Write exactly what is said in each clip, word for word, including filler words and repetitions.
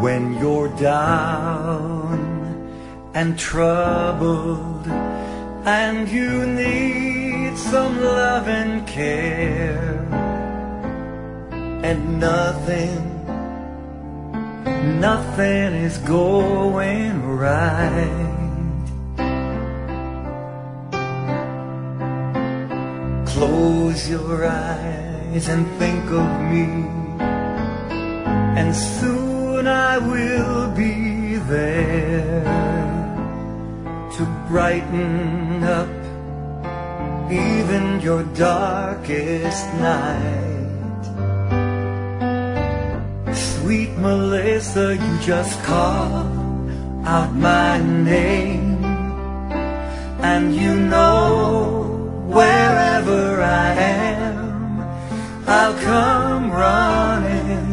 When you're down and troubled and you need some love and care, and nothing, nothing is going right, close your eyes and think of me, and soon I will be there to brighten up even your darkest night. Sweet Melissa, you just call out my name, and you know wherever I am, I'll come running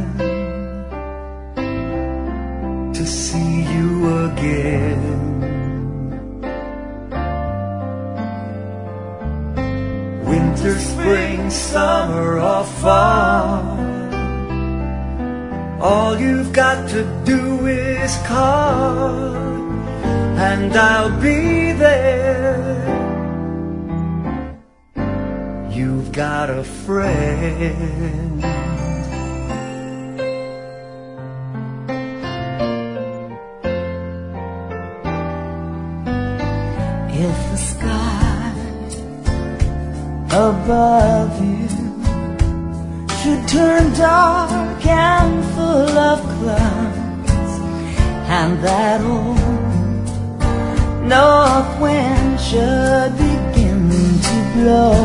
to see you again. Winter, spring, summer, or fall, all you've got to do is call, and I'll be there. You've got a friend. If the sky above you should turn dark and full of clouds, and that old north wind should begin to blow,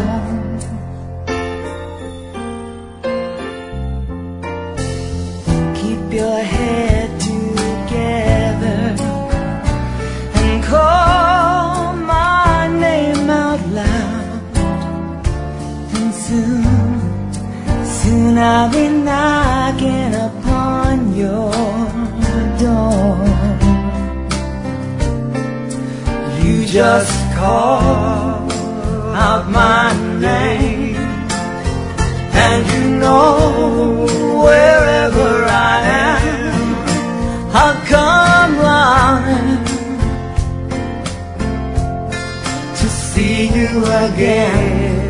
keep your head together and call my name out loud, and soon, soon I'll be knocking upon your door. You just call out my name, and you know wherever I am, I'll come running to see you again.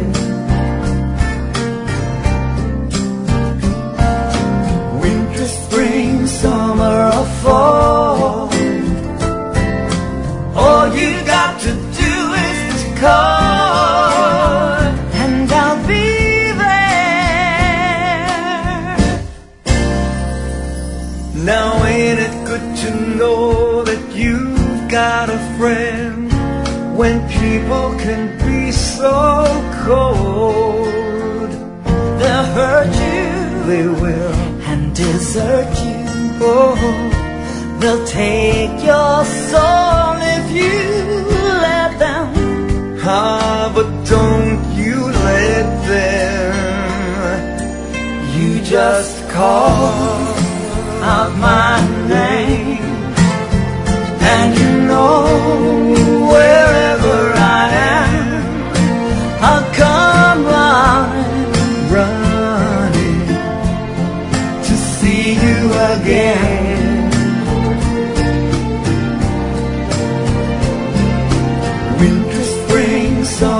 Winter, spring, summer, or fall, all you got to do is call, and I'll be there. Now ain't it good to know that you've got a friend, when people can be so cold? They'll hurt you, They will. and desert you. Oh, they'll take your soul if you let them. Ah, but don't you let them. You just call out my name, and you know wherever I am, I'll come running, Running to see you again. winter, spring, summer.